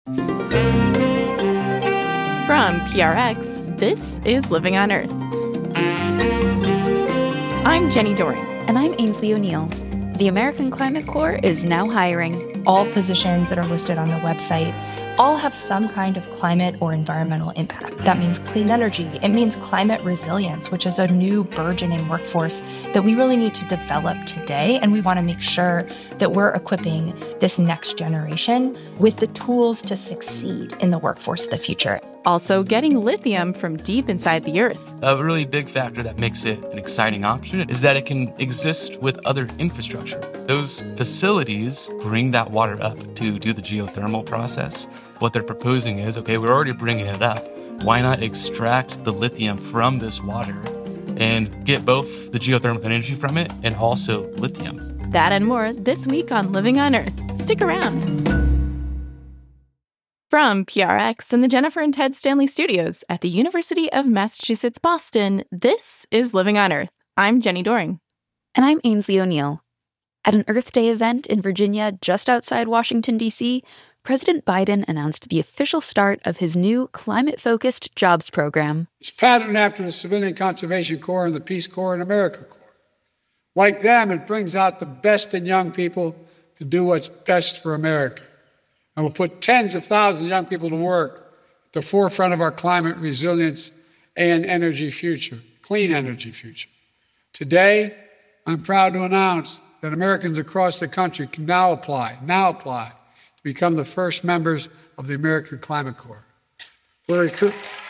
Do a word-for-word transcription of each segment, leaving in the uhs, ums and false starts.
From P R X, this is Living on Earth. I'm Jenny Doring. And I'm Ainsley O'Neill. The American Climate Corps is now hiring. All positions that are listed on the website all have some kind of climate or environmental impact. That means clean energy. It means climate resilience, which is a new burgeoning workforce that we really need to develop today. And we want to make sure that we're equipping this next generation with the tools to succeed in the workforce of the future. Also, getting lithium from deep inside the earth. A really big factor that makes it an exciting option is that it can exist with other infrastructure. Those facilities bring that water up to do the geothermal process. What they're proposing is, okay, we're already bringing it up. Why not extract the lithium from this water and get both the geothermal energy from it and also lithium? That and more this week on Living on Earth. Stick around. From P R X and the Jennifer and Ted Stanley Studios at the University of Massachusetts, Boston, this is Living on Earth. I'm Jenny Doring. And I'm Ainsley O'Neill. At an Earth Day event in Virginia, just outside Washington, D C, President Biden announced the official start of his new climate-focused jobs program. It's patterned after the Civilian Conservation Corps and the Peace Corps and AmeriCorps. Like them, it brings out the best in young people to do what's best for America. And will put tens of thousands of young people to work at the forefront of our climate resilience and energy future, clean energy future. Today, I'm proud to announce that Americans across the country can now apply, now apply, to become the first members of the American Climate Corps. We're recruit-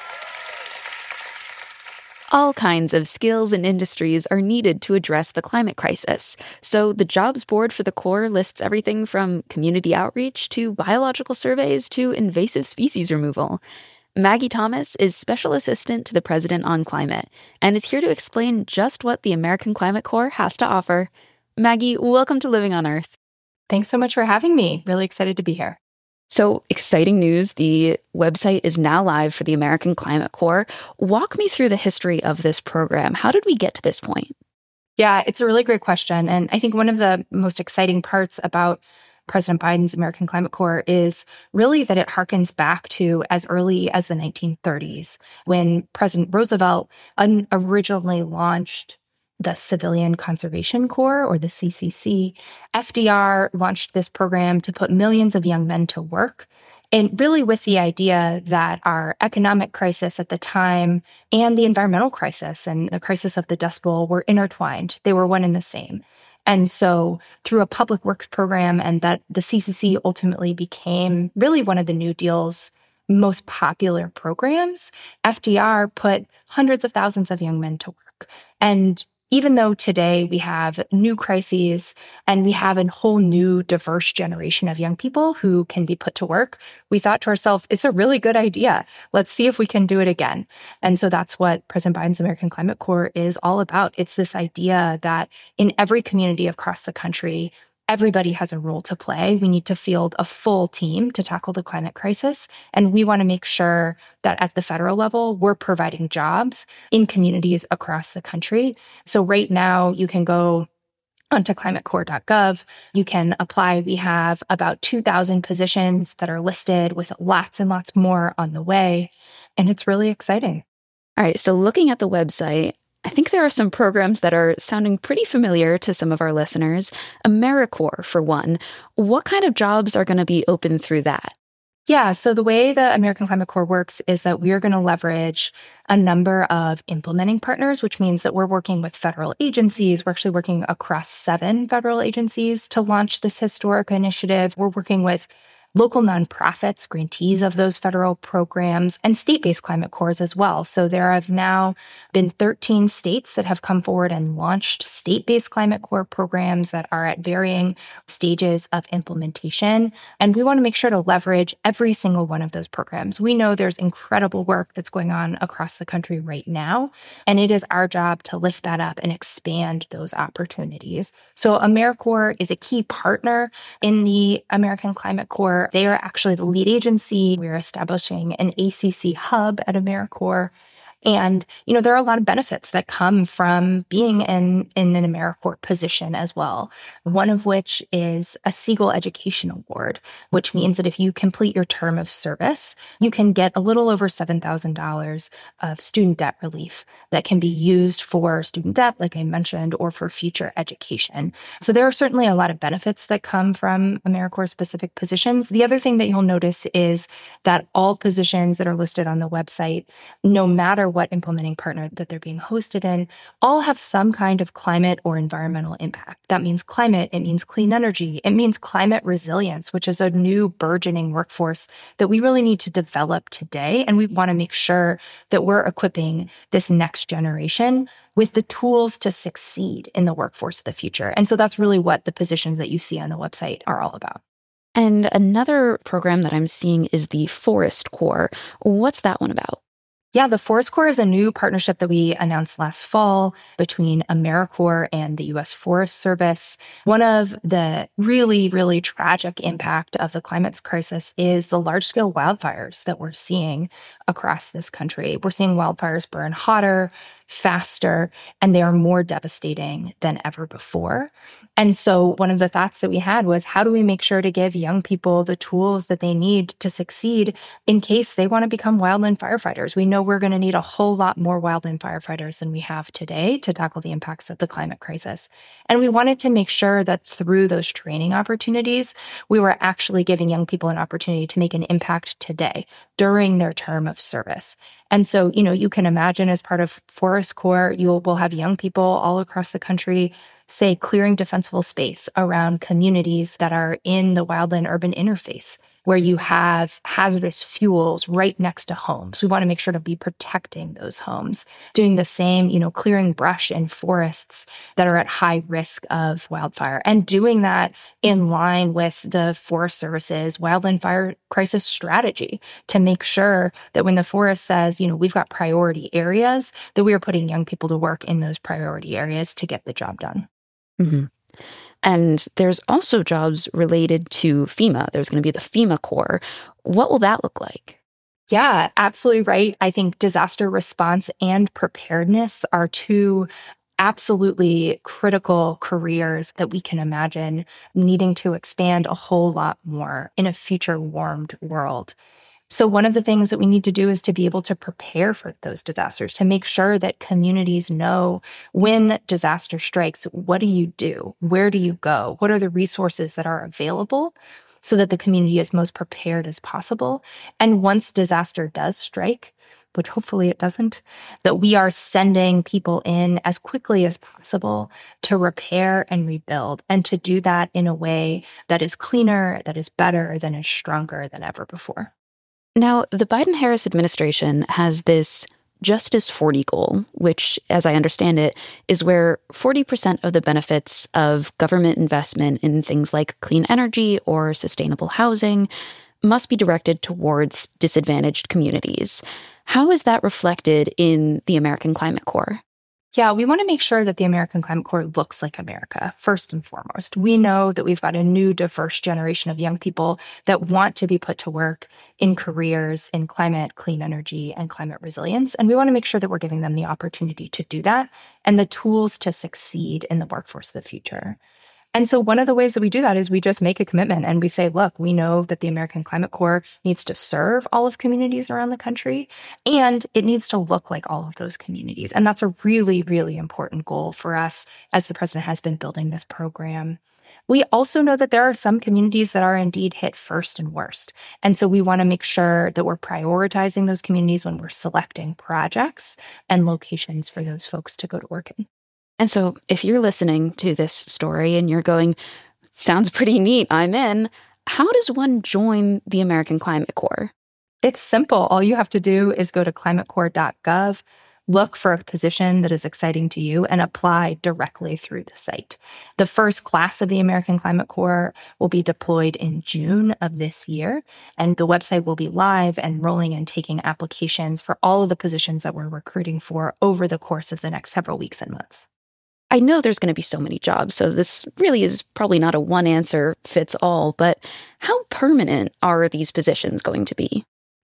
All kinds of skills and industries are needed to address the climate crisis. So the jobs board for the Corps lists everything from community outreach to biological surveys to invasive species removal. Maggie Thomas is Special Assistant to the President on Climate and is here to explain just what the American Climate Corps has to offer. Maggie, welcome to Living on Earth. Thanks so much for having me. Really excited to be here. So, exciting news. The website is now live for the American Climate Corps. Walk me through the history of this program. How did we get to this point? Yeah, it's a really great question. And I think one of the most exciting parts about President Biden's American Climate Corps is really that it harkens back to as early as the nineteen thirties, when President Roosevelt un- originally launched the Civilian Conservation Corps, or the C C C. F D R launched this program to put millions of young men to work, and really with the idea that our economic crisis at the time and the environmental crisis and the crisis of the Dust Bowl were intertwined. They were one and the same. And so through a public works program, and that the C C C ultimately became really one of the New Deal's most popular programs, F D R put hundreds of thousands of young men to work. And even though today we have new crises and we have a whole new diverse generation of young people who can be put to work, we thought to ourselves, it's a really good idea. Let's see if we can do it again. And so that's what President Biden's American Climate Corps is all about. It's this idea that in every community across the country, everybody has a role to play. We need to field a full team to tackle the climate crisis. And we want to make sure that at the federal level, we're providing jobs in communities across the country. So right now, you can go onto climate corps dot gov. You can apply. We have about two thousand positions that are listed with lots and lots more on the way. And it's really exciting. All right. So looking at the website, I think there are some programs that are sounding pretty familiar to some of our listeners. AmeriCorps, for one. What kind of jobs are going to be open through that? Yeah, so the way the American Climate Corps works is that we are going to leverage a number of implementing partners, which means that we're working with federal agencies. We're actually working across seven federal agencies to launch this historic initiative. We're working with local nonprofits, grantees of those federal programs, and state-based climate corps as well. So there have now been thirteen states that have come forward and launched state-based climate corps programs that are at varying stages of implementation. And we want to make sure to leverage every single one of those programs. We know there's incredible work that's going on across the country right now, and it is our job to lift that up and expand those opportunities. So AmeriCorps is a key partner in the American Climate Corps. They are actually the lead agency. We're establishing an A C C hub at AmeriCorps. And, you know, there are a lot of benefits that come from being in, in an AmeriCorps position as well. One of which is a Siegel Education Award, which means that if you complete your term of service, you can get a little over seven thousand dollars of student debt relief that can be used for student debt, like I mentioned, or for future education. So there are certainly a lot of benefits that come from AmeriCorps specific positions. The other thing that you'll notice is that all positions that are listed on the website, no matter what implementing partner that they're being hosted in, all have some kind of climate or environmental impact. That means climate, it means clean energy, it means climate resilience, which is a new burgeoning workforce that we really need to develop today. And we want to make sure that we're equipping this next generation with the tools to succeed in the workforce of the future. And so that's really what the positions that you see on the website are all about. And another program that I'm seeing is the Forest Corps. What's that one about? Yeah, the Forest Corps is a new partnership that we announced last fall between AmeriCorps and the U S Forest Service. One of the really, really tragic impact of the climate crisis is the large-scale wildfires that we're seeing across this country. We're seeing wildfires burn hotter, faster, and they are more devastating than ever before. And so one of the thoughts that we had was, how do we make sure to give young people the tools that they need to succeed in case they want to become wildland firefighters? We know we're going to need a whole lot more wildland firefighters than we have today to tackle the impacts of the climate crisis. And we wanted to make sure that through those training opportunities, we were actually giving young people an opportunity to make an impact today during their term of service. And so, you know, you can imagine as part of Forest Corps, you will have young people all across the country, say, clearing defensible space around communities that are in the wildland urban interface, where you have hazardous fuels right next to homes. We want to make sure to be protecting those homes. Doing the same, you know, clearing brush in forests that are at high risk of wildfire, and doing that in line with the Forest Service's wildland fire crisis strategy to make sure that when the forest says, you know, we've got priority areas, that we are putting young people to work in those priority areas to get the job done. Mm-hmm. And there's also jobs related to FEMA. There's going to be the FEMA Corps. What will that look like? Yeah, absolutely right. I think disaster response and preparedness are two absolutely critical careers that we can imagine needing to expand a whole lot more in a future warmed world. So one of the things that we need to do is to be able to prepare for those disasters, to make sure that communities know when disaster strikes, what do you do? Where do you go? What are the resources that are available so that the community is most prepared as possible? And once disaster does strike, which hopefully it doesn't, that we are sending people in as quickly as possible to repair and rebuild, and to do that in a way that is cleaner, that is better, that is stronger than ever before. Now, the Biden-Harris administration has this Justice forty goal, which, as I understand it, is where forty percent of the benefits of government investment in things like clean energy or sustainable housing must be directed towards disadvantaged communities. How is that reflected in the American Climate Corps? Yeah, we want to make sure that the American Climate Corps looks like America, first and foremost. We know that we've got a new, diverse generation of young people that want to be put to work in careers in climate, clean energy, and climate resilience. And we want to make sure that we're giving them the opportunity to do that and the tools to succeed in the workforce of the future. And so one of the ways that we do that is we just make a commitment and we say, look, we know that the American Climate Corps needs to serve all of communities around the country, and it needs to look like all of those communities. And that's a really, really important goal for us as the president has been building this program. We also know that there are some communities that are indeed hit first and worst. And so we want to make sure that we're prioritizing those communities when we're selecting projects and locations for those folks to go to work in. And so if you're listening to this story and you're going, sounds pretty neat, I'm in, how does one join the American Climate Corps? It's simple. All you have to do is go to climate corps dot gov, look for a position that is exciting to you, and apply directly through the site. The first class of the American Climate Corps will be deployed in June of this year, and the website will be live and rolling and taking applications for all of the positions that we're recruiting for over the course of the next several weeks and months. I know there's going to be so many jobs, so this really is probably not a one answer fits all, but how permanent are these positions going to be?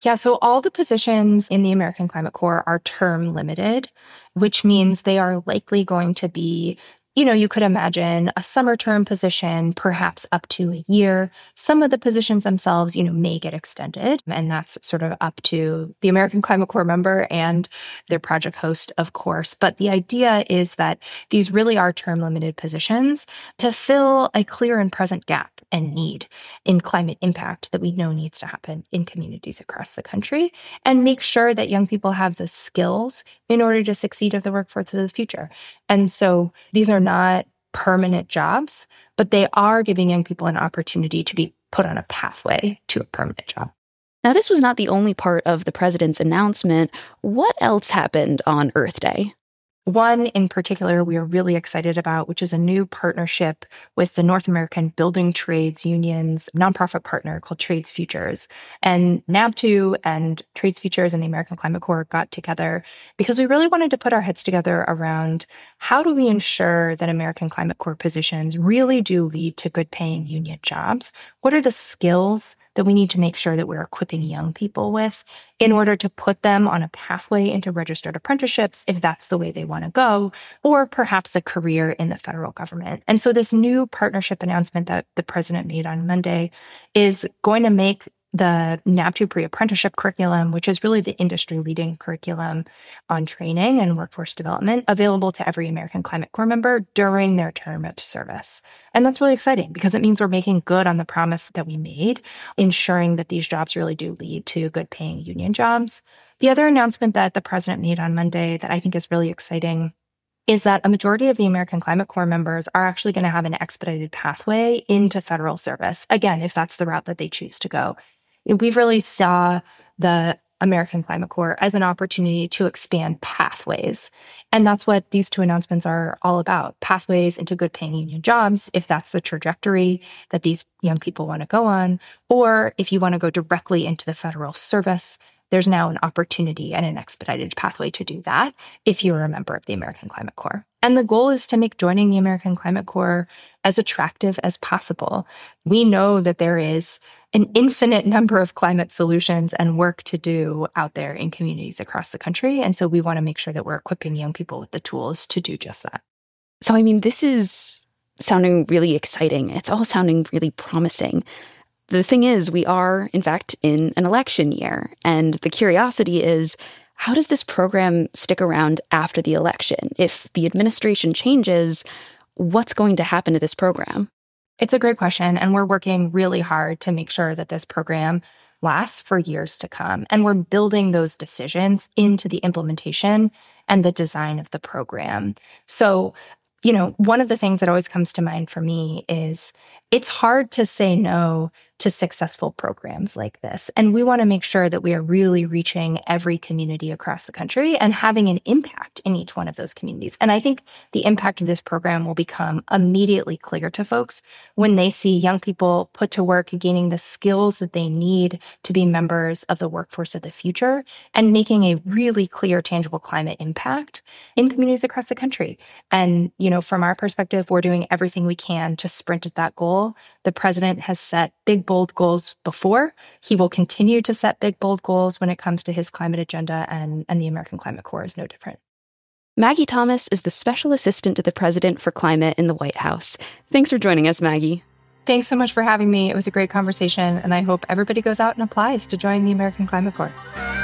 Yeah, so all the positions in the American Climate Corps are term limited, which means they are likely going to be, you know, you could imagine a summer term position, perhaps up to a year. Some of the positions themselves, you know, may get extended, and that's sort of up to the American Climate Corps member and their project host, of course. But the idea is that these really are term limited positions to fill a clear and present gap and need in climate impact that we know needs to happen in communities across the country, and make sure that young people have the skills in order to succeed at the workforce of the future. And so these are not permanent jobs, but they are giving young people an opportunity to be put on a pathway to a permanent job. Now, this was not the only part of the president's announcement. What else happened on Earth Day? One in particular we are really excited about, which is a new partnership with the North American Building Trades Union's nonprofit partner called Trades Futures. And NABTU and Trades Futures and the American Climate Corps got together because we really wanted to put our heads together around how do we ensure that American Climate Corps positions really do lead to good paying union jobs? What are the skills that we need to make sure that we're equipping young people with in order to put them on a pathway into registered apprenticeships, if that's the way they want to go, or perhaps a career in the federal government. And so this new partnership announcement that the president made on Monday is going to make the NABTU pre-apprenticeship curriculum, which is really the industry-leading curriculum on training and workforce development, available to every American Climate Corps member during their term of service. And that's really exciting because it means we're making good on the promise that we made, ensuring that these jobs really do lead to good-paying union jobs. The other announcement that the president made on Monday that I think is really exciting is that a majority of the American Climate Corps members are actually going to have an expedited pathway into federal service, again, if that's the route that they choose to go. We've really saw the American Climate Corps as an opportunity to expand pathways. And that's what these two announcements are all about, pathways into good paying union jobs, if that's the trajectory that these young people want to go on, or if you want to go directly into the federal service, there's now an opportunity and an expedited pathway to do that if you're a member of the American Climate Corps. And the goal is to make joining the American Climate Corps as attractive as possible. We know that there is an infinite number of climate solutions and work to do out there in communities across the country. And so we want to make sure that we're equipping young people with the tools to do just that. So, I mean, this is sounding really exciting. It's all sounding really promising. The thing is, we are, in fact, in an election year. And the curiosity is, how does this program stick around after the election? If the administration changes, what's going to happen to this program? It's a great question, and we're working really hard to make sure that this program lasts for years to come. And we're building those decisions into the implementation and the design of the program. So, you know, one of the things that always comes to mind for me is it's hard to say no to successful programs like this. And we want to make sure that we are really reaching every community across the country and having an impact in each one of those communities. And I think the impact of this program will become immediately clear to folks when they see young people put to work gaining the skills that they need to be members of the workforce of the future and making a really clear, tangible climate impact in communities across the country. And, you know, from our perspective, we're doing everything we can to sprint at that goal. The president has set big, bold goals before. He will continue to set big, bold goals when it comes to his climate agenda, and, and the American Climate Corps is no different. Maggie Thomas is the Special Assistant to the President for Climate in the White House. Thanks for joining us, Maggie. Thanks so much for having me. It was a great conversation, and I hope everybody goes out and applies to join the American Climate Corps.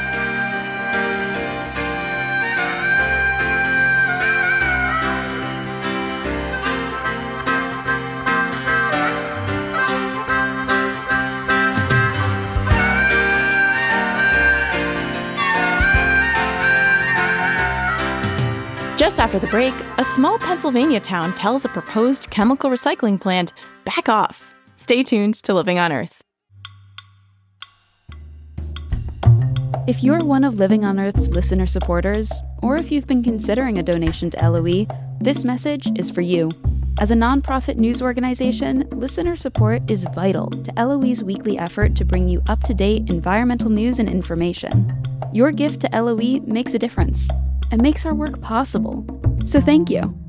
Just after the break, a small Pennsylvania town tells a proposed chemical recycling plant, back off. Stay tuned to Living on Earth. If you're one of Living on Earth's listener supporters, or if you've been considering a donation to L O E, this message is for you. As a nonprofit news organization, listener support is vital to L O E's weekly effort to bring you up-to-date environmental news and information. Your gift to L O E makes a difference and makes our work possible. So thank you.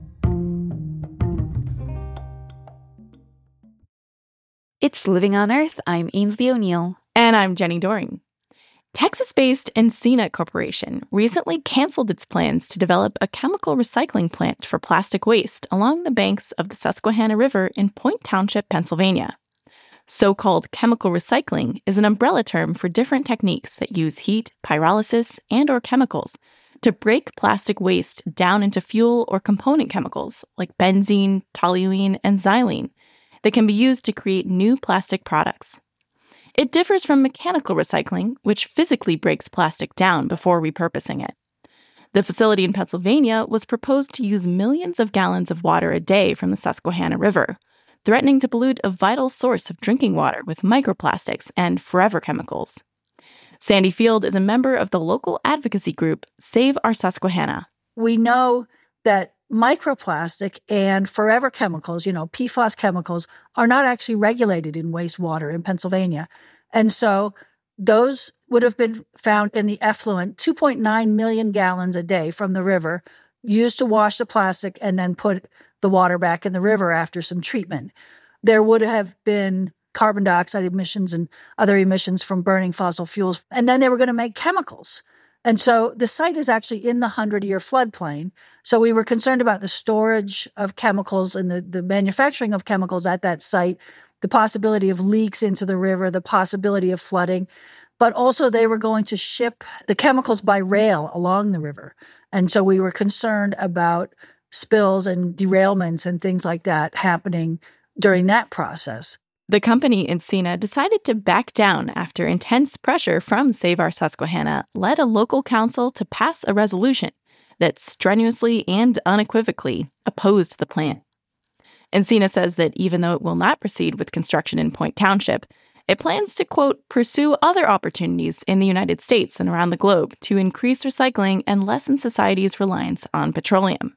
It's Living on Earth. I'm Ainsley O'Neill. And I'm Jenny Doring. Texas-based Encina Corporation recently canceled its plans to develop a chemical recycling plant for plastic waste along the banks of the Susquehanna River in Point Township, Pennsylvania. So-called chemical recycling is an umbrella term for different techniques that use heat, pyrolysis, and or chemicals to break plastic waste down into fuel or component chemicals like benzene, toluene, and xylene that can be used to create new plastic products. It differs from mechanical recycling, which physically breaks plastic down before repurposing it. The facility in Pennsylvania was proposed to use millions of gallons of water a day from the Susquehanna River, threatening to pollute a vital source of drinking water with microplastics and forever chemicals. Sandy Field is a member of the local advocacy group Save Our Susquehanna. We know that microplastic and forever chemicals, you know, P F A S chemicals, are not actually regulated in wastewater in Pennsylvania. And so those would have been found in the effluent, two point nine million gallons a day from the river, used to wash the plastic and then put the water back in the river after some treatment. There would have been carbon dioxide emissions and other emissions from burning fossil fuels. And then they were going to make chemicals. And so the site is actually in the hundred-year floodplain. So we were concerned about the storage of chemicals and the, the manufacturing of chemicals at that site, the possibility of leaks into the river, the possibility of flooding. But also they were going to ship the chemicals by rail along the river. And so we were concerned about spills and derailments and things like that happening during that process. The company Encina decided to back down after intense pressure from Save Our Susquehanna led a local council to pass a resolution that strenuously and unequivocally opposed the plan. Encina says that even though it will not proceed with construction in Point Township, it plans to, quote, pursue other opportunities in the United States and around the globe to increase recycling and lessen society's reliance on petroleum.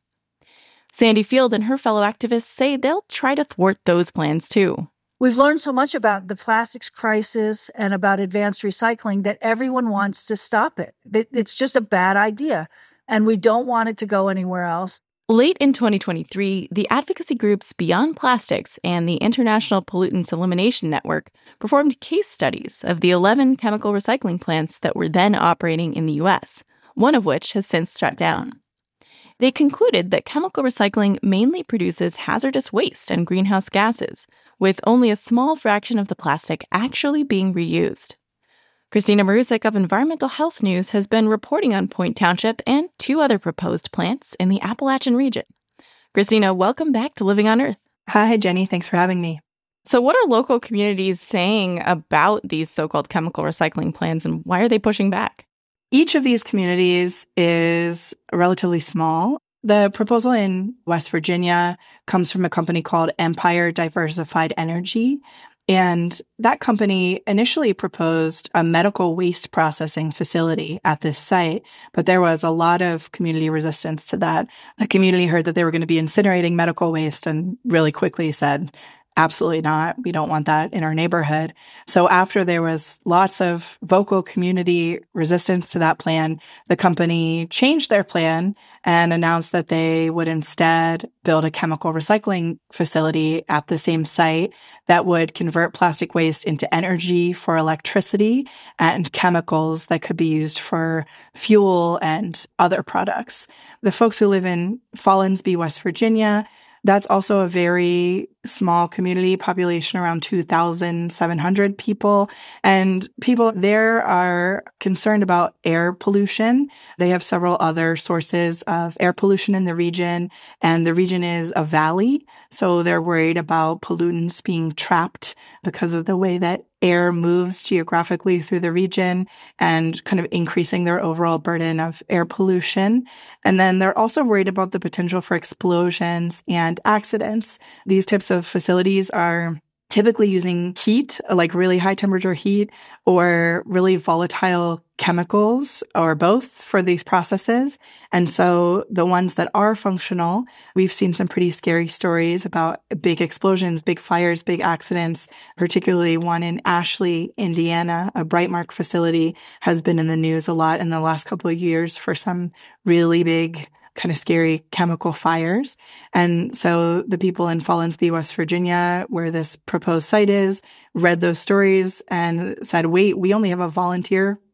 Sandy Field and her fellow activists say they'll try to thwart those plans too. We've learned so much about the plastics crisis and about advanced recycling that everyone wants to stop it. It's just a bad idea, and we don't want it to go anywhere else. Late in twenty twenty-three, the advocacy groups Beyond Plastics and the International Pollutants Elimination Network performed case studies of the eleven chemical recycling plants that were then operating in the U S, one of which has since shut down. They concluded that chemical recycling mainly produces hazardous waste and greenhouse gases, with only a small fraction of the plastic actually being reused. Christina Marusic of Environmental Health News has been reporting on Point Township and two other proposed plants in the Appalachian region. Christina, welcome back to Living on Earth. Hi, Jenny. Thanks for having me. So what are local communities saying about these so-called chemical recycling plans, and why are they pushing back? Each of these communities is relatively small. The proposal in West Virginia comes from a company called Empire Diversified Energy. And that company initially proposed a medical waste processing facility at this site, but there was a lot of community resistance to that. The community heard that they were going to be incinerating medical waste and really quickly said, absolutely not. We don't want that in our neighborhood. So after there was lots of vocal community resistance to that plan, the company changed their plan and announced that they would instead build a chemical recycling facility at the same site that would convert plastic waste into energy for electricity and chemicals that could be used for fuel and other products. The folks who live in Follansbee, West Virginia, that's also a very small community, population around two thousand seven hundred people. And people there are concerned about air pollution. They have several other sources of air pollution in the region, and the region is a valley. So they're worried about pollutants being trapped because of the way that air moves geographically through the region and kind of increasing their overall burden of air pollution. And then they're also worried about the potential for explosions and accidents. These types of facilities are typically using heat, like really high temperature heat, or really volatile chemicals, or both, for these processes. And so the ones that are functional, we've seen some pretty scary stories about big explosions, big fires, big accidents, particularly one in Ashley, Indiana. A Brightmark facility has been in the news a lot in the last couple of years for some really big, kind of scary chemical fires. And so the people in Follansbee, West Virginia, where this proposed site is, read those stories and said, wait, we only have a volunteer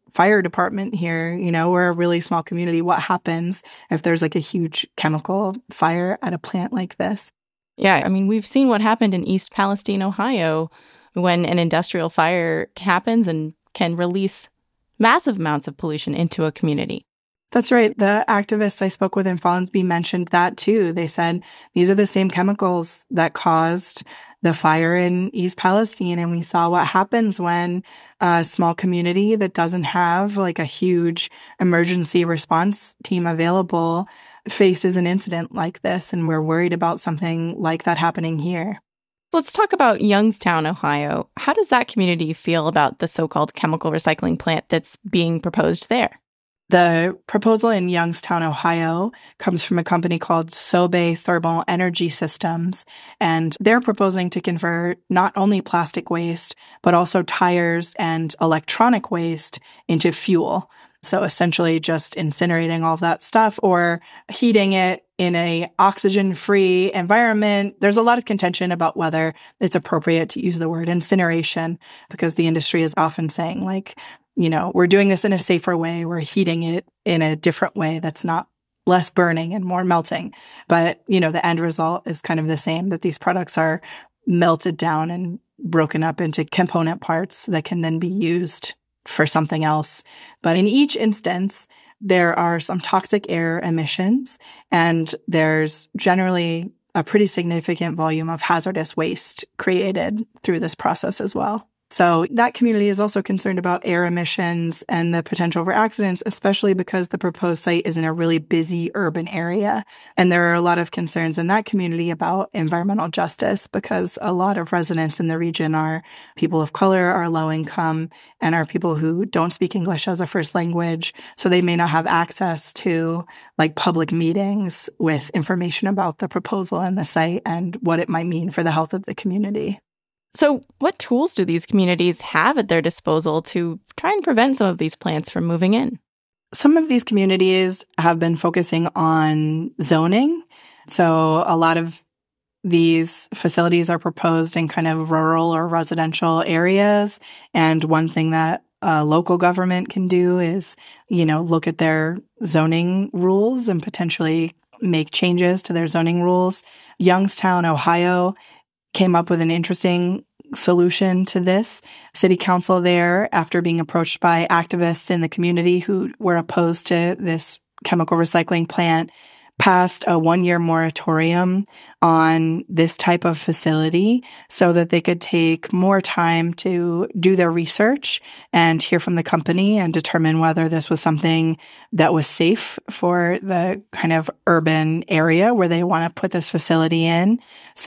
fire department here. You know, we're a really small community. What happens if there's like a huge chemical fire at a plant like this? Yeah, I mean, we've seen what happened in East Palestine, Ohio, when an industrial fire happens and can release massive amounts of pollution into a community. That's right. The activists I spoke with in Follansbee mentioned that too. They said these are the same chemicals that caused the fire in East Palestine. And we saw what happens when a small community that doesn't have like a huge emergency response team available faces an incident like this. And we're worried about something like that happening here. Let's talk about Youngstown, Ohio. How does that community feel about the so-called chemical recycling plant that's being proposed there? The proposal in Youngstown, Ohio, comes from a company called Sobe Thermal Energy Systems, and they're proposing to convert not only plastic waste, but also tires and electronic waste into fuel. So essentially just incinerating all of that stuff or heating it in a oxygen-free environment. There's a lot of contention about whether it's appropriate to use the word incineration, because the industry is often saying, like, you know, we're doing this in a safer way. We're heating it in a different way that's not less burning and more melting. But, you know, the end result is kind of the same, that these products are melted down and broken up into component parts that can then be used for something else. But in each instance, there are some toxic air emissions, and there's generally a pretty significant volume of hazardous waste created through this process as well. So that community is also concerned about air emissions and the potential for accidents, especially because the proposed site is in a really busy urban area. And there are a lot of concerns in that community about environmental justice, because a lot of residents in the region are people of color, are low income, and are people who don't speak English as a first language. So they may not have access to like public meetings with information about the proposal and the site and what it might mean for the health of the community. So what tools do these communities have at their disposal to try and prevent some of these plants from moving in? Some of these communities have been focusing on zoning. So a lot of these facilities are proposed in kind of rural or residential areas. And one thing that a local government can do is, you know, look at their zoning rules and potentially make changes to their zoning rules. Youngstown, Ohio, came up with an interesting solution to this. City council there, after being approached by activists in the community who were opposed to this chemical recycling plant, passed a one-year moratorium on this type of facility so that they could take more time to do their research and hear from the company and determine whether this was something that was safe for the kind of urban area where they want to put this facility in.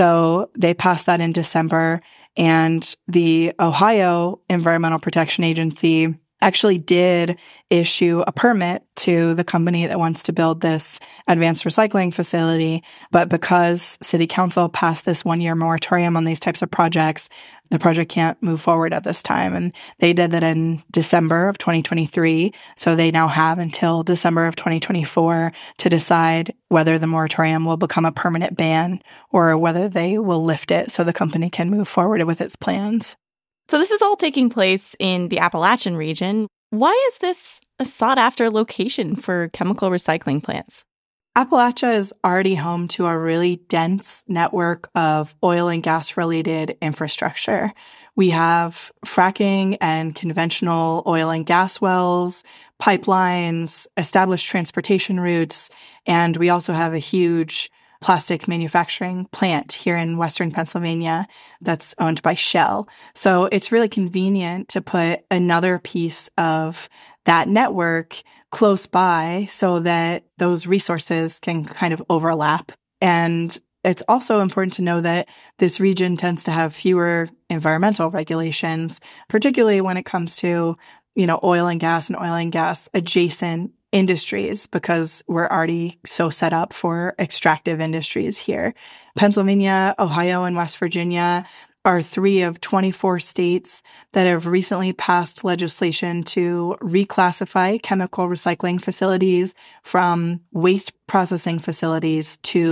So they passed that in December, and the Ohio Environmental Protection Agency actually did issue a permit to the company that wants to build this advanced recycling facility. But because City Council passed this one-year moratorium on these types of projects, the project can't move forward at this time. And they did that in December of twenty twenty-three. So they now have until December of twenty twenty-four to decide whether the moratorium will become a permanent ban or whether they will lift it so the company can move forward with its plans. So this is all taking place in the Appalachian region. Why is this a sought-after location for chemical recycling plants? Appalachia is already home to a really dense network of oil and gas-related infrastructure. We have fracking and conventional oil and gas wells, pipelines, established transportation routes, and we also have a huge plastic manufacturing plant here in Western Pennsylvania that's owned by Shell. So it's really convenient to put another piece of that network close by so that those resources can kind of overlap. And it's also important to know that this region tends to have fewer environmental regulations, particularly when it comes to, you know, oil and gas and oil and gas adjacent industries, because we're already so set up for extractive industries here. Pennsylvania, Ohio, and West Virginia are three of twenty-four states that have recently passed legislation to reclassify chemical recycling facilities from waste processing facilities to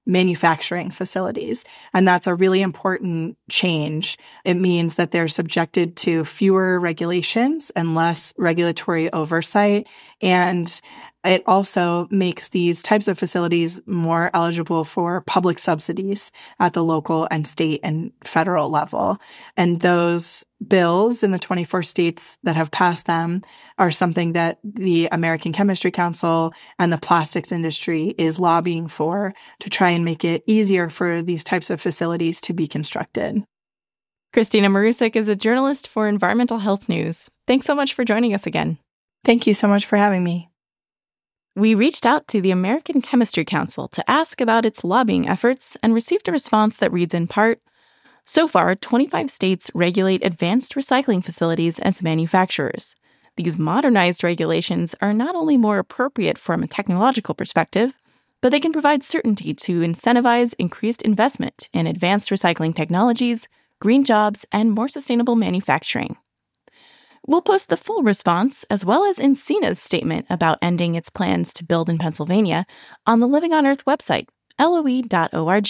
manufacturing facilities. And that's a really important change. It means that they're subjected to fewer regulations and less regulatory oversight. And it also makes these types of facilities more eligible for public subsidies at the local and state and federal level. And those bills in the twenty-four states that have passed them are something that the American Chemistry Council and the plastics industry is lobbying for to try and make it easier for these types of facilities to be constructed. Christina Marusic is a journalist for Environmental Health News. Thanks so much for joining us again. Thank you so much for having me. We reached out to the American Chemistry Council to ask about its lobbying efforts and received a response that reads in part, so far, twenty-five states regulate advanced recycling facilities as manufacturers. These modernized regulations are not only more appropriate from a technological perspective, but they can provide certainty to incentivize increased investment in advanced recycling technologies, green jobs, and more sustainable manufacturing. We'll post the full response, as well as Encina's statement about ending its plans to build in Pennsylvania, on the Living on Earth website, L O E dot org.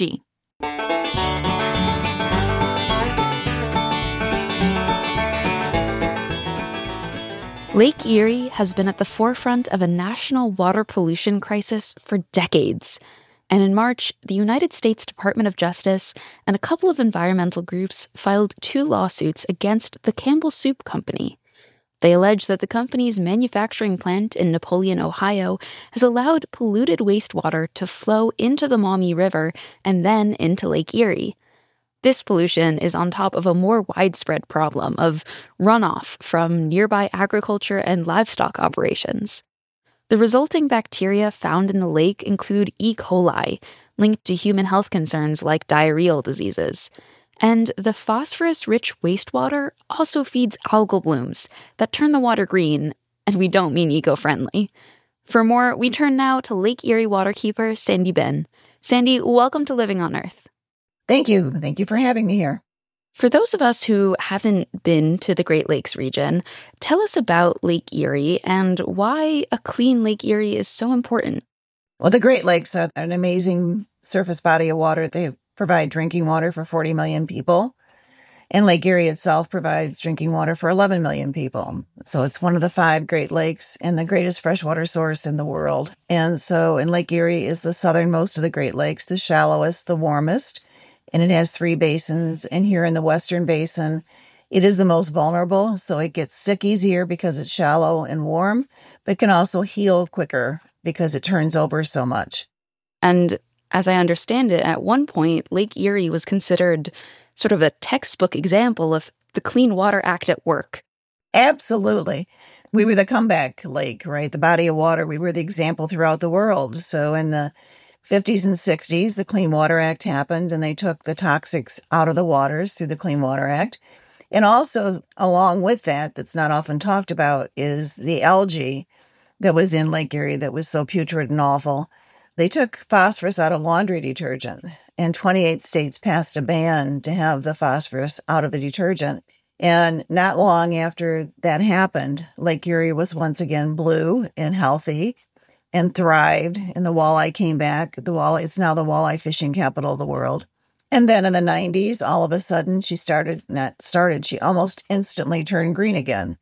Lake Erie has been at the forefront of a national water pollution crisis for decades. And in March, the United States Department of Justice and a couple of environmental groups filed two lawsuits against the Campbell Soup Company. They allege that the company's manufacturing plant in Napoleon, Ohio, has allowed polluted wastewater to flow into the Maumee River and then into Lake Erie. This pollution is on top of a more widespread problem of runoff from nearby agriculture and livestock operations. The resulting bacteria found in the lake include E. coli, linked to human health concerns like diarrheal diseases. And the phosphorus-rich wastewater also feeds algal blooms that turn the water green, and we don't mean eco-friendly. For more, we turn now to Lake Erie waterkeeper Sandy Bin. Sandy, welcome to Living on Earth. Thank you. Thank you for having me here. For those of us who haven't been to the Great Lakes region, tell us about Lake Erie and why a clean Lake Erie is so important. Well, the Great Lakes are an amazing surface body of water. They provide drinking water for forty million people. And Lake Erie itself provides drinking water for eleven million people. So it's one of the five Great Lakes and the greatest freshwater source in the world. And so, and Lake Erie is the southernmost of the Great Lakes, the shallowest, the warmest, and it has three basins. And here in the Western Basin, it is the most vulnerable. So it gets sick easier because it's shallow and warm, but can also heal quicker because it turns over so much. And as I understand it, at one point, Lake Erie was considered sort of a textbook example of the Clean Water Act at work. Absolutely. We were the comeback lake, right? The body of water. We were the example throughout the world. So in the fifties and sixties, the Clean Water Act happened, and they took the toxics out of the waters through the Clean Water Act. And also, along with that, that's not often talked about, is the algae that was in Lake Erie that was so putrid and awful. They took phosphorus out of laundry detergent, and twenty-eight states passed a ban to have the phosphorus out of the detergent. And not long after that happened, Lake Erie was once again blue and healthy and thrived, and the walleye came back. The walleye, it's now the walleye fishing capital of the world. And then in the nineties, all of a sudden, she started, not started, she almost instantly turned green again.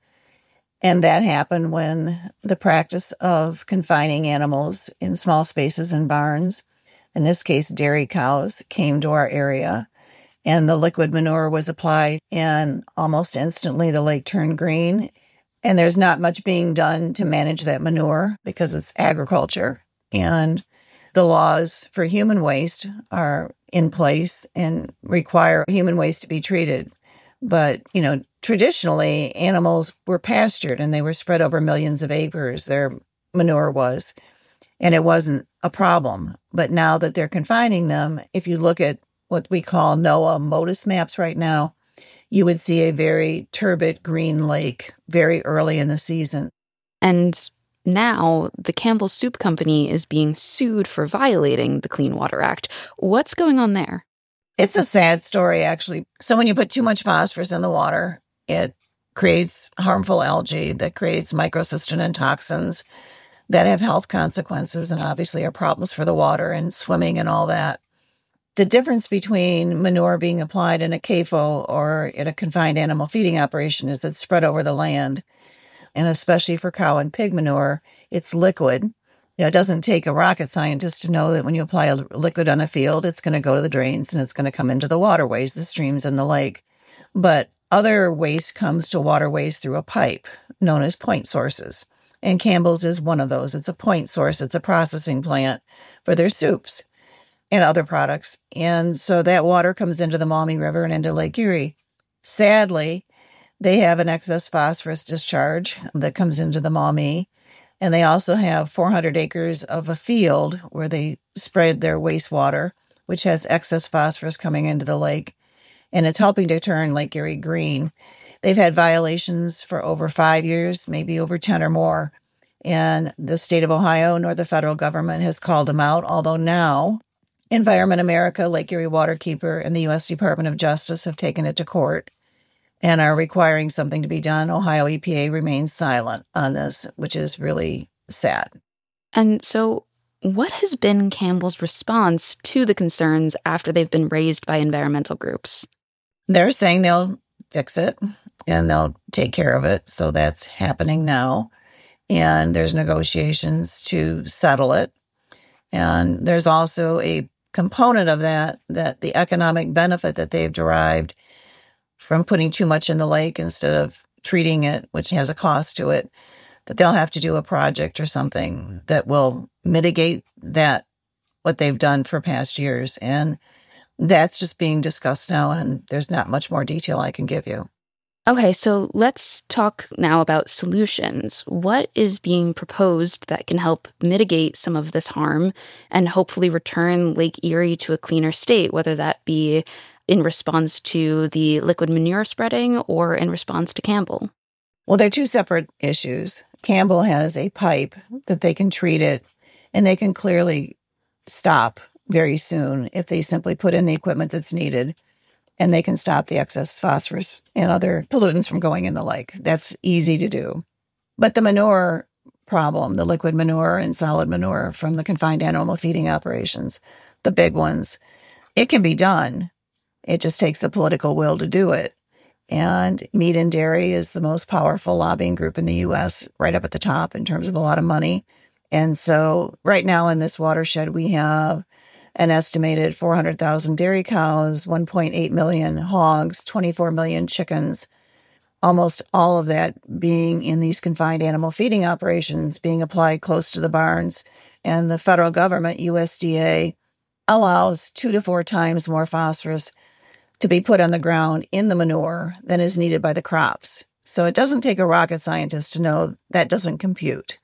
And that happened when the practice of confining animals in small spaces in barns, in this case, dairy cows, came to our area. And the liquid manure was applied, and almost instantly the lake turned green. And there's not much being done to manage that manure because it's agriculture. And the laws for human waste are in place and require human waste to be treated. But, you know, traditionally, animals were pastured and they were spread over millions of acres, their manure was, and it wasn't a problem. But now that they're confining them, if you look at what we call NOAA MODIS maps right now, you would see a very turbid green lake very early in the season. And now the Campbell Soup Company is being sued for violating the Clean Water Act. What's going on there? It's a sad story, actually. So when you put too much phosphorus in the water, it creates harmful algae that creates microcystin and toxins that have health consequences and obviously are problems for the water and swimming and all that. The difference between manure being applied in a C A F O or in a confined animal feeding operation is it's spread over the land. And especially for cow and pig manure, it's liquid. You know, it doesn't take a rocket scientist to know that when you apply a liquid on a field, it's going to go to the drains and it's going to come into the waterways, the streams, and the lake. But other waste comes to waterways through a pipe known as point sources. And Campbell's is one of those. It's a point source. It's a processing plant for their soups and other products. And so that water comes into the Maumee River and into Lake Erie. Sadly, they have an excess phosphorus discharge that comes into the Maumee. And they also have four hundred acres of a field where they spread their wastewater, which has excess phosphorus coming into the lake. And it's helping to turn Lake Erie green. They've had violations for over five years, maybe over ten or more. And the state of Ohio nor the federal government has called them out, although now Environment America, Lake Erie Waterkeeper, and the U S Department of Justice have taken it to court and are requiring something to be done. Ohio E P A remains silent on this, which is really sad. And so what has been Campbell's response to the concerns after they've been raised by environmental groups? They're saying they'll fix it and they'll take care of it. So that's happening now. And there's negotiations to settle it. And there's also a component of that, that the economic benefit that they've derived from putting too much in the lake instead of treating it, which has a cost to it, that they'll have to do a project or something that will mitigate that, what they've done for past years. And that's just being discussed now, and there's not much more detail I can give you. Okay, so let's talk now about solutions. What is being proposed that can help mitigate some of this harm and hopefully return Lake Erie to a cleaner state, whether that be in response to the liquid manure spreading or in response to Campbell? Well, they're two separate issues. Campbell has a pipe that they can treat it, and they can clearly stop very soon if they simply put in the equipment that's needed, and they can stop the excess phosphorus and other pollutants from going in the lake. That's easy to do. But the manure problem, the liquid manure and solid manure from the confined animal feeding operations, the big ones, it can be done. It just takes the political will to do it. And Meat and Dairy is the most powerful lobbying group in the U S, right up at the top in terms of a lot of money. And so right now in this watershed, we have an estimated four hundred thousand dairy cows, one point eight million hogs, twenty-four million chickens, almost all of that being in these confined animal feeding operations, being applied close to the barns. And the federal government, U S D A, allows two to four times more phosphorus to be put on the ground in the manure than is needed by the crops. So it doesn't take a rocket scientist to know that doesn't compute.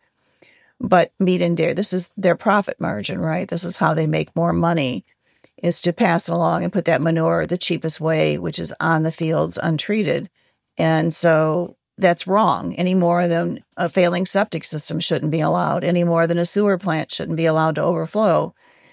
But Meat and Dairy, this is their profit margin, right? This is how they make more money, is to pass along and put that manure the cheapest way, which is on the fields untreated. And so that's wrong. Any more than a failing septic system shouldn't be allowed, any more than a sewer plant shouldn't be allowed to overflow.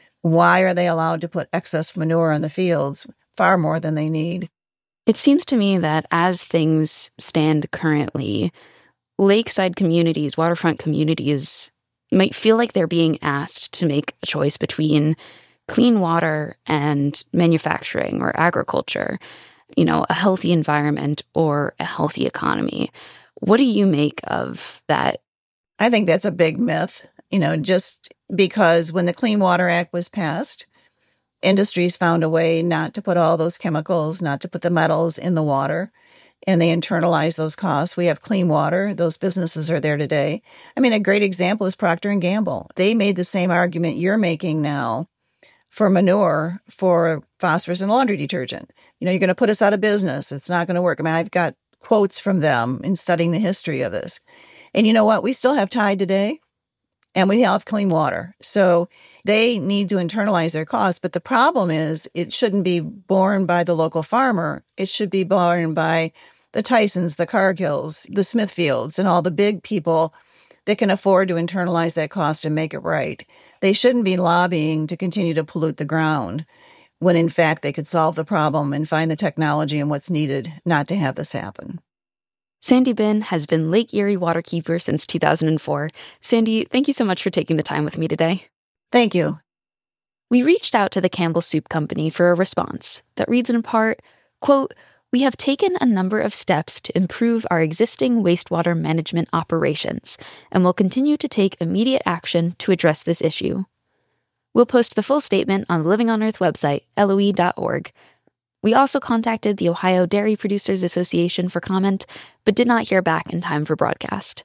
Why are they allowed to put excess manure on the fields? Far more than they need. It seems to me that as things stand currently, lakeside communities, waterfront communities might feel like they're being asked to make a choice between clean water and manufacturing or agriculture, you know, a healthy environment or a healthy economy. What do you make of that? I think that's a big myth, you know, just because when the Clean Water Act was passed, industries found a way not to put all those chemicals, not to put the metals in the water, and they internalized those costs. We have clean water. Those businesses are there today. I mean, a great example is Procter and Gamble. They made the same argument you're making now for manure, for phosphorus and laundry detergent. You know, you're going to put us out of business. It's not going to work. I mean, I've got quotes from them in studying the history of this. And you know what? We still have Tide today, and we have clean water. So they need to internalize their costs. But the problem is it shouldn't be borne by the local farmer. It should be borne by the Tysons, the Cargills, the Smithfields, and all the big people that can afford to internalize that cost and make it right. They shouldn't be lobbying to continue to pollute the ground when, in fact, they could solve the problem and find the technology and what's needed not to have this happen. Sandy Bin has been Lake Erie waterkeeper since two thousand four. Sandy, thank you so much for taking the time with me today. Thank you. We reached out to the Campbell Soup Company for a response that reads in part, quote, "We have taken a number of steps to improve our existing wastewater management operations and will continue to take immediate action to address this issue." We'll post the full statement on the Living on Earth website, L O E dot org. We also contacted the Ohio Dairy Producers Association for comment, but did not hear back in time for broadcast.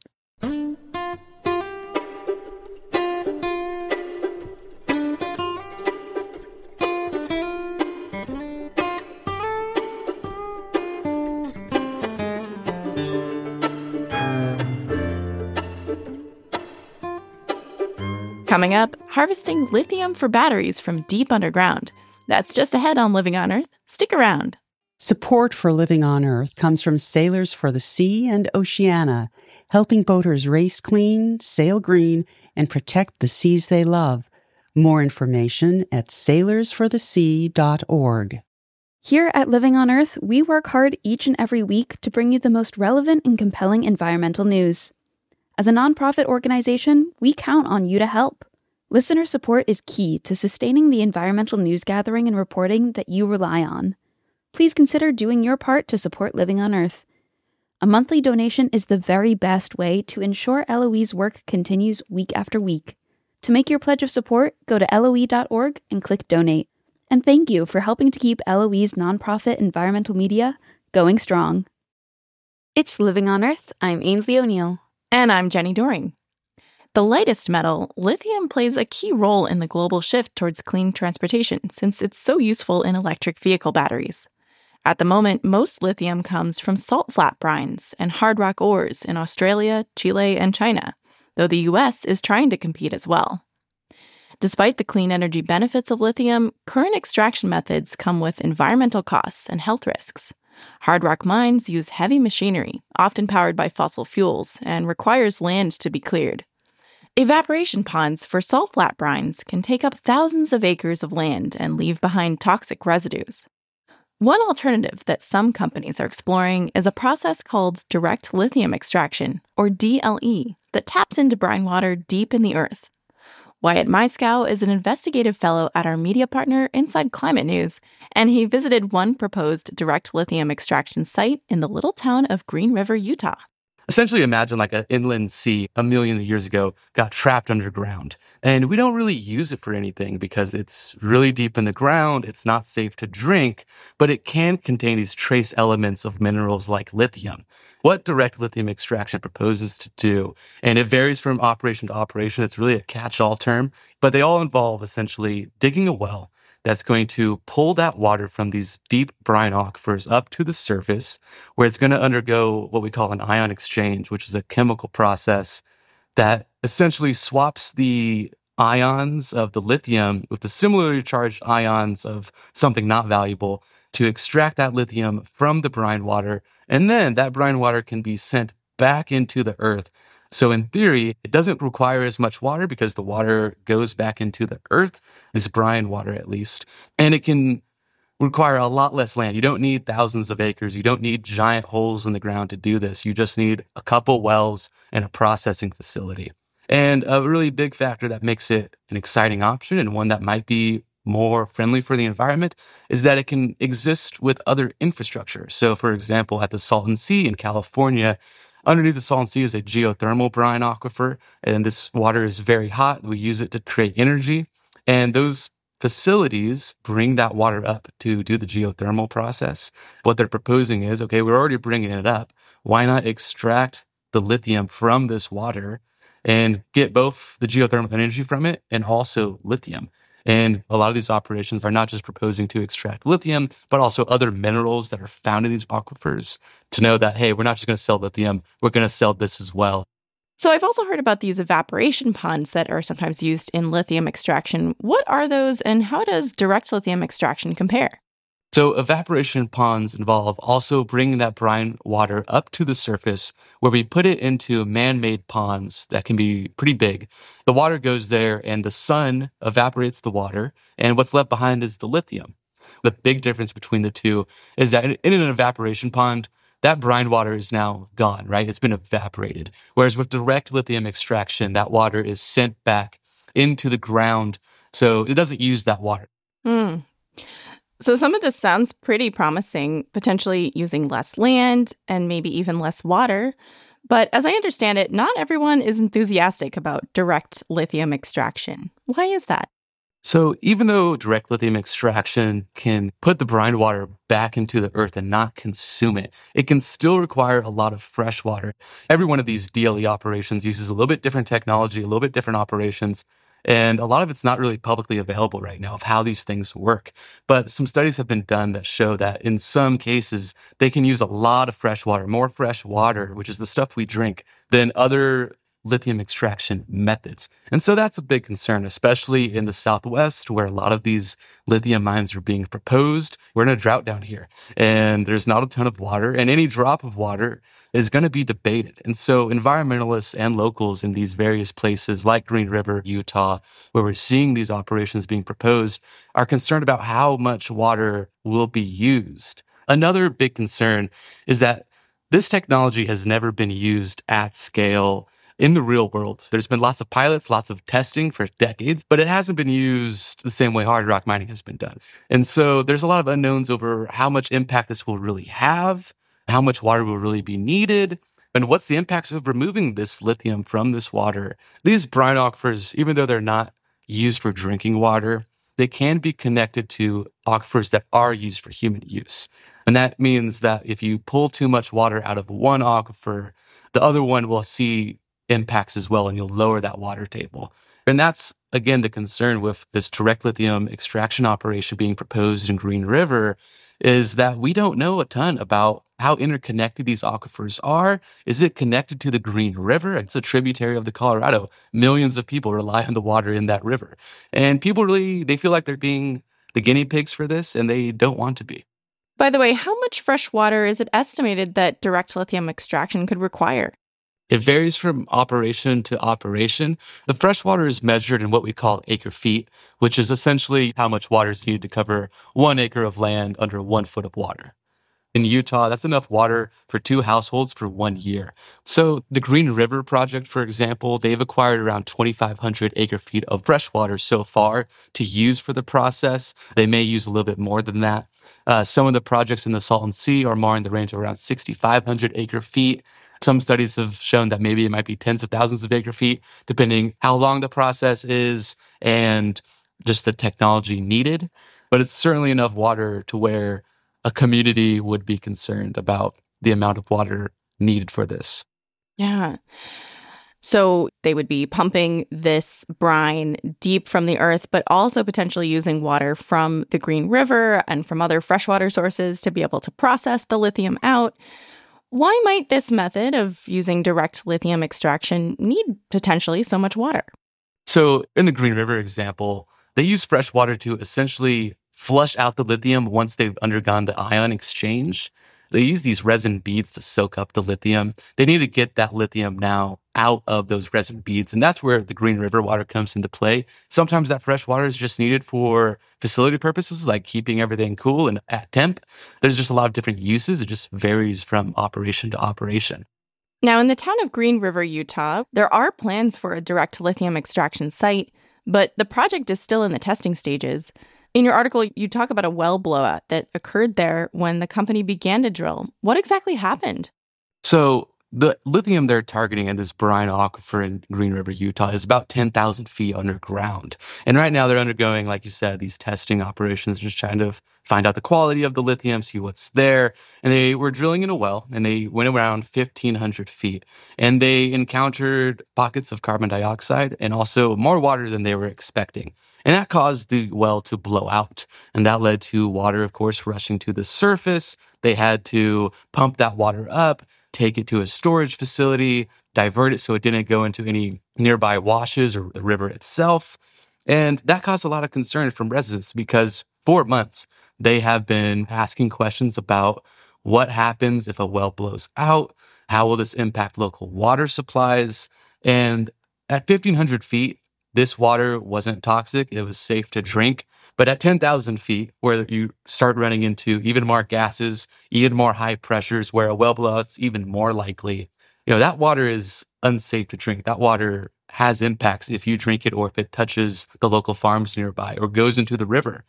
Coming up, harvesting lithium for batteries from deep underground. That's just ahead on Living on Earth. Stick around. Support for Living on Earth comes from Sailors for the Sea and Oceana, helping boaters race clean, sail green, and protect the seas they love. More information at sailors for the sea dot org. Here at Living on Earth, we work hard each and every week to bring you the most relevant and compelling environmental news. As a nonprofit organization, we count on you to help. Listener support is key to sustaining the environmental news gathering and reporting that you rely on. Please consider doing your part to support Living on Earth. A monthly donation is the very best way to ensure L O E's work continues week after week. To make your pledge of support, go to L O E dot org and click Donate. And thank you for helping to keep L O E's nonprofit environmental media going strong. It's Living on Earth. I'm Ainsley O'Neill. And I'm Jenny Doring. The lightest metal, lithium plays a key role in the global shift towards clean transportation since it's so useful in electric vehicle batteries. At the moment, most lithium comes from salt flat brines and hard rock ores in Australia, Chile, and China, though the U S is trying to compete as well. Despite the clean energy benefits of lithium, current extraction methods come with environmental costs and health risks. Hard rock mines use heavy machinery, often powered by fossil fuels, and requires land to be cleared. Evaporation ponds for salt flat brines can take up thousands of acres of land and leave behind toxic residues. One alternative that some companies are exploring is a process called direct lithium extraction, or D L E, that taps into brine water deep in the earth. Wyatt Maiskow is an investigative fellow at our media partner Inside Climate News, and he visited one proposed direct lithium extraction site in the little town of Green River, Utah. Essentially, imagine like an inland sea a million years ago got trapped underground. And we don't really use it for anything because it's really deep in the ground. It's not safe to drink, but it can contain these trace elements of minerals like lithium. What direct lithium extraction proposes to do, and it varies from operation to operation. It's really a catch-all term, but they all involve essentially digging a well that's going to pull that water from these deep brine aquifers up to the surface, where it's going to undergo what we call an ion exchange, which is a chemical process that essentially swaps the ions of the lithium with the similarly charged ions of something not valuable to extract that lithium from the brine water. And then that brine water can be sent back into the earth. So in theory, it doesn't require as much water because the water goes back into the earth, this brine water at least, and it can require a lot less land. You don't need thousands of acres. You don't need giant holes in the ground to do this. You just need a couple wells and a processing facility. And a really big factor that makes it an exciting option and one that might be more friendly for the environment is that it can exist with other infrastructure. So for example, at the Salton Sea in California, underneath the Salton Sea is a geothermal brine aquifer, and this water is very hot. We use it to create energy, and those facilities bring that water up to do the geothermal process. What they're proposing is, okay, we're already bringing it up. Why not extract the lithium from this water and get both the geothermal energy from it and also lithium? And a lot of these operations are not just proposing to extract lithium, but also other minerals that are found in these aquifers to know that, hey, we're not just going to sell lithium, we're going to sell this as well. So I've also heard about these evaporation ponds that are sometimes used in lithium extraction. What are those, and how does direct lithium extraction compare? So evaporation ponds involve also bringing that brine water up to the surface where we put it into man-made ponds that can be pretty big. The water goes there and the sun evaporates the water, and what's left behind is the lithium. The big difference between the two is that in an evaporation pond, that brine water is now gone, right? It's been evaporated. Whereas with direct lithium extraction, that water is sent back into the ground, so it doesn't use that water. Hmm. So some of this sounds pretty promising, potentially using less land and maybe even less water. But as I understand it, not everyone is enthusiastic about direct lithium extraction. Why is that? So even though direct lithium extraction can put the brine water back into the earth and not consume it, it can still require a lot of fresh water. Every one of these D L E operations uses a little bit different technology, a little bit different operations. And a lot of it's not really publicly available right now of how these things work. But some studies have been done that show that in some cases, they can use a lot of fresh water, more fresh water, which is the stuff we drink, than other lithium extraction methods. And so that's a big concern, especially in the Southwest, where a lot of these lithium mines are being proposed. We're in a drought down here, and there's not a ton of water, and any drop of water is going to be debated. And so environmentalists and locals in these various places like Green River, Utah, where we're seeing these operations being proposed, are concerned about how much water will be used. Another big concern is that this technology has never been used at scale in the real world. There's been lots of pilots, lots of testing for decades, but it hasn't been used the same way hard rock mining has been done. And so there's a lot of unknowns over how much impact this will really have, how much water will really be needed, and what's the impacts of removing this lithium from this water. These brine aquifers, even though they're not used for drinking water, they can be connected to aquifers that are used for human use. And that means that if you pull too much water out of one aquifer, the other one will see impacts as well, and you'll lower that water table. And that's, again, the concern with this direct lithium extraction operation being proposed in Green River, is that we don't know a ton about how interconnected these aquifers are. Is it connected to the Green River? It's a tributary of the Colorado. Millions of people rely on the water in that river. And people really, they feel like they're being the guinea pigs for this, and they don't want to be. By the way, how much fresh water is it estimated that direct lithium extraction could require? It varies from operation to operation. The fresh water is measured in what we call acre feet, which is essentially how much water is needed to cover one acre of land under one foot of water. In Utah, that's enough water for two households for one year. So the Green River project, for example, they've acquired around twenty-five hundred acre feet of fresh water so far to use for the process. They may use a little bit more than that. Uh, some of the projects in the Salton Sea are more in the range of around sixty-five hundred acre feet. Some studies have shown that maybe it might be tens of thousands of acre feet, depending how long the process is and just the technology needed. But it's certainly enough water to where a community would be concerned about the amount of water needed for this. Yeah. So they would be pumping this brine deep from the earth, but also potentially using water from the Green River and from other freshwater sources to be able to process the lithium out. Why might this method of using direct lithium extraction need potentially so much water? So in the Green River example, they use fresh water to essentially flush out the lithium once they've undergone the ion exchange. They use these resin beads to soak up the lithium. They need to get that lithium now out of those resin beads. And that's where the Green River water comes into play. Sometimes that fresh water is just needed for facility purposes, like keeping everything cool and at temp. There's just a lot of different uses. It just varies from operation to operation. Now, in the town of Green River, Utah, there are plans for a direct lithium extraction site, but the project is still in the testing stages. In your article, you talk about a well blowout that occurred there when the company began to drill. What exactly happened? So the lithium they're targeting in this brine aquifer in Green River, Utah, is about ten thousand feet underground. And right now they're undergoing, like you said, these testing operations, just trying to find out the quality of the lithium, see what's there. And they were drilling in a well, and they went around fifteen hundred feet. And they encountered pockets of carbon dioxide and also more water than they were expecting. And that caused the well to blow out. And that led to water, of course, rushing to the surface. They had to pump that water up, take it to a storage facility, divert it so it didn't go into any nearby washes or the river itself. And that caused a lot of concern from residents because for months, they have been asking questions about what happens if a well blows out, how will this impact local water supplies. And at fifteen hundred feet, this water wasn't toxic. It was safe to drink. But at ten thousand feet, where you start running into even more gases, even more high pressures, where a well blowout's even more likely, you know, that water is unsafe to drink. That water has impacts if you drink it or if it touches the local farms nearby or goes into the river.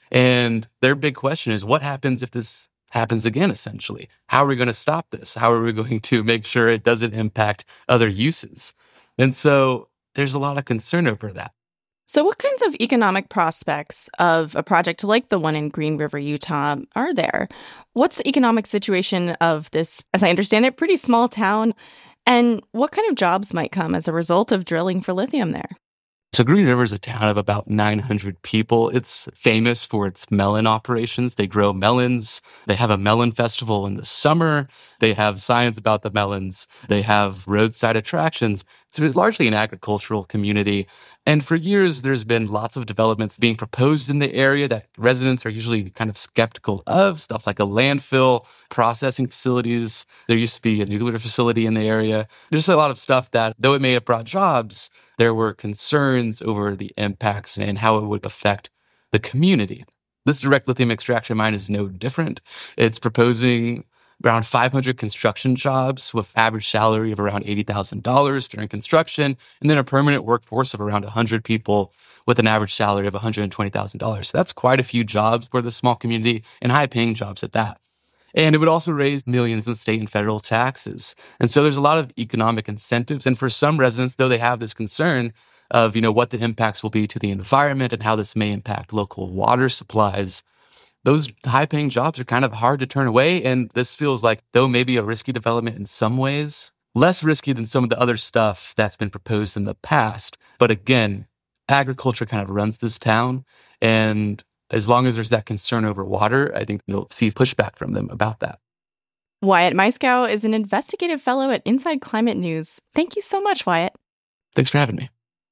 And their big question is, what happens if this happens again, essentially? How are we going to stop this? How are we going to make sure it doesn't impact other uses? And so there's a lot of concern over that. So what kinds of economic prospects of a project like the one in Green River, Utah, are there? What's the economic situation of this, as I understand it, pretty small town? And what kind of jobs might come as a result of drilling for lithium there? So Green River is a town of about nine hundred people. It's famous for its melon operations. They grow melons. They have a melon festival in the summer. They have signs about the melons. They have roadside attractions. So it's largely an agricultural community. And for years, there's been lots of developments being proposed in the area that residents are usually kind of skeptical of, stuff like a landfill, processing facilities. There used to be a nuclear facility in the area. There's a lot of stuff that, though it may have brought jobs, there were concerns over the impacts and how it would affect the community. This direct lithium extraction mine is no different. It's proposing around five hundred construction jobs with average salary of around eighty thousand dollars during construction, and then a permanent workforce of around one hundred people with an average salary of one hundred twenty thousand dollars. So that's quite a few jobs for the small community, and high-paying jobs at that. And it would also raise millions in state and federal taxes. And so there's a lot of economic incentives. And for some residents, though, they have this concern of, you know, what the impacts will be to the environment and how this may impact local water supplies. Those high-paying jobs are kind of hard to turn away. And this feels like, though maybe a risky development in some ways, less risky than some of the other stuff that's been proposed in the past. But again, agriculture kind of runs this town. And as long as there's that concern over water, I think you'll see pushback from them about that. Wyatt Maiskow is an investigative fellow at Inside Climate News. Thank you so much, Wyatt. Thanks for having me.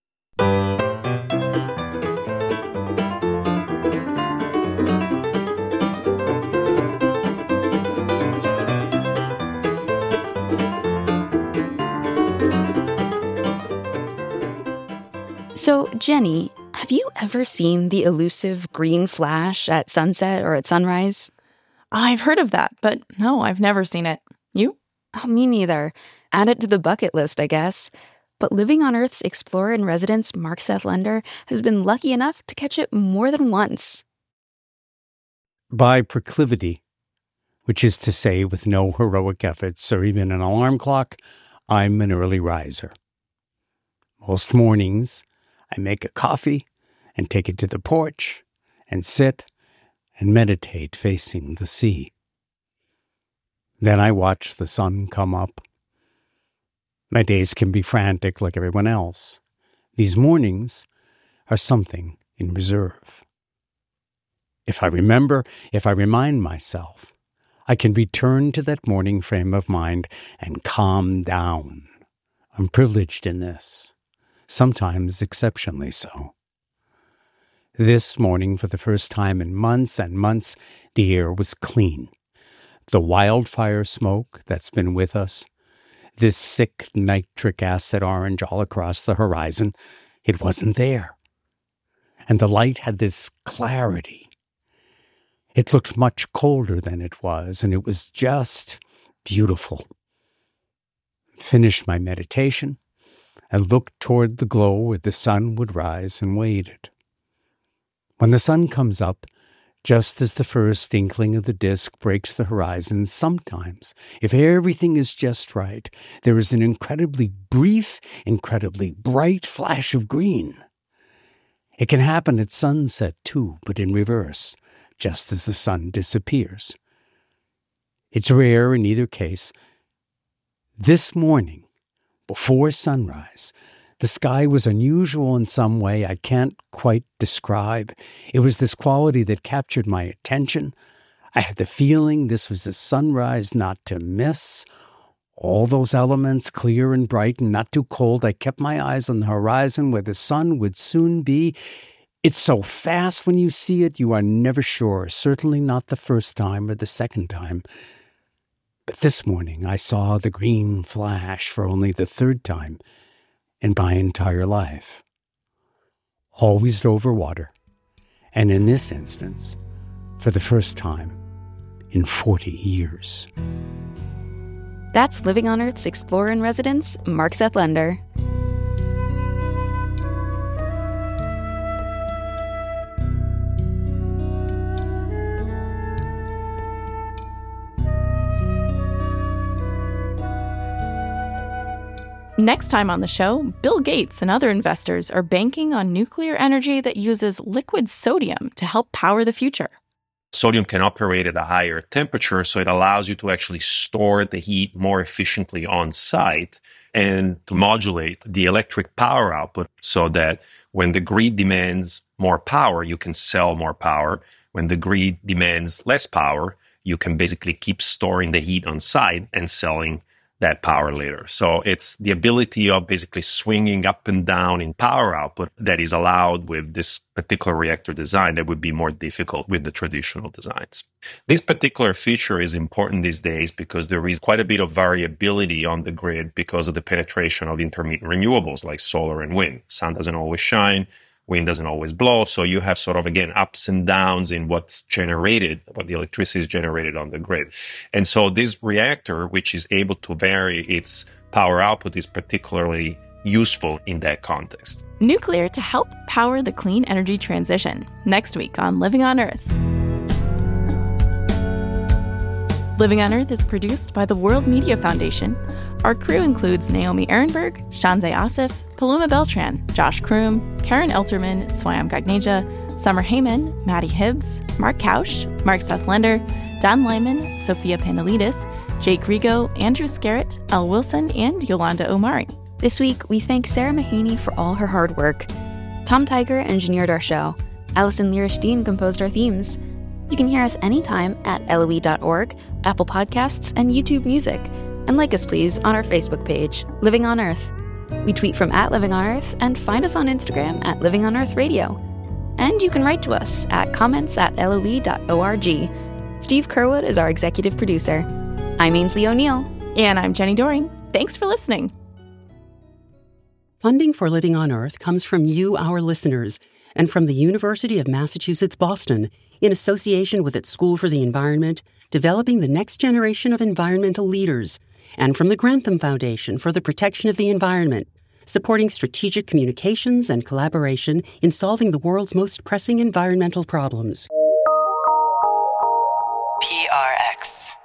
So, Jenny, have you ever seen the elusive green flash at sunset or at sunrise? I've heard of that, but no, I've never seen it. You? Oh, me neither. Add it to the bucket list, I guess. But Living on Earth's explorer in residence, Mark Seth Lender, has been lucky enough to catch it more than once. By proclivity, which is to say with no heroic efforts or even an alarm clock, I'm an early riser. Most mornings, I make a coffee and take it to the porch and sit and meditate facing the sea. Then I watch the sun come up. My days can be frantic like everyone else. These mornings are something in reserve. If I remember, if I remind myself, I can return to that morning frame of mind and calm down. I'm privileged in this. Sometimes exceptionally so. This morning, for the first time in months and months, the air was clean. The wildfire smoke that's been with us, this sick nitric acid orange all across the horizon, it wasn't there. And the light had this clarity. It looked much colder than it was, and it was just beautiful. Finished my meditation. I looked toward the glow where the sun would rise and waited. When the sun comes up, just as the first inkling of the disk breaks the horizon, sometimes, if everything is just right, there is an incredibly brief, incredibly bright flash of green. It can happen at sunset, too, but in reverse, just as the sun disappears. It's rare in either case. This morning, before sunrise, the sky was unusual in some way I can't quite describe. It was this quality that captured my attention. I had the feeling this was a sunrise not to miss. All those elements, clear and bright and not too cold. I kept my eyes on the horizon where the sun would soon be. It's so fast when you see it, you are never sure, certainly not the first time or the second time. But this morning I saw the green flash for only the third time in my entire life. Always over water, and in this instance, for the first time in forty years. That's Living on Earth's Explorer in Residence, Mark Sethlender. Next time on the show, Bill Gates and other investors are banking on nuclear energy that uses liquid sodium to help power the future. Sodium can operate at a higher temperature, so it allows you to actually store the heat more efficiently on site and to modulate the electric power output so that when the grid demands more power, you can sell more power. When the grid demands less power, you can basically keep storing the heat on site and selling that power later. So it's the ability of basically swinging up and down in power output that is allowed with this particular reactor design that would be more difficult with the traditional designs. This particular feature is important these days because there is quite a bit of variability on the grid because of the penetration of intermittent renewables like solar and wind. Sun doesn't always shine. Wind doesn't always blow, so you have sort of, again, ups and downs in what's generated, what the electricity is generated on the grid. And so this reactor, which is able to vary its power output, is particularly useful in that context. Nuclear to help power the clean energy transition. Next week on Living on Earth. Living on Earth is produced by the World Media Foundation. Our crew includes Naomi Ehrenberg, Shanzeh Asif, Paloma Beltran, Josh Kroom, Karen Elterman, Swayam Gagneja, Summer Heyman, Maddie Hibbs, Mark Kausch, Mark Sethlender, Don Lyman, Sophia Panelidis, Jake Rigo, Andrew Scarrett, Elle Wilson, and Yolanda Omari. This week, we thank Sarah Mahaney for all her hard work. Tom Tiger engineered our show. Allison Lirish-Dean composed our themes. You can hear us anytime at L O E dot org, Apple Podcasts, and YouTube Music. And like us, please, on our Facebook page, Living on Earth. We tweet from at Living on Earth and find us on Instagram at Living on Earth Radio. And you can write to us at comments at L O E dot org. Steve Curwood is our executive producer. I'm Ainsley O'Neill. And I'm Jenny Doring. Thanks for listening. Funding for Living on Earth comes from you, our listeners, and from the University of Massachusetts Boston, in association with its School for the Environment, developing the next generation of environmental leaders, and from the Grantham Foundation for the Protection of the Environment, supporting strategic communications and collaboration in solving the world's most pressing environmental problems. P R X.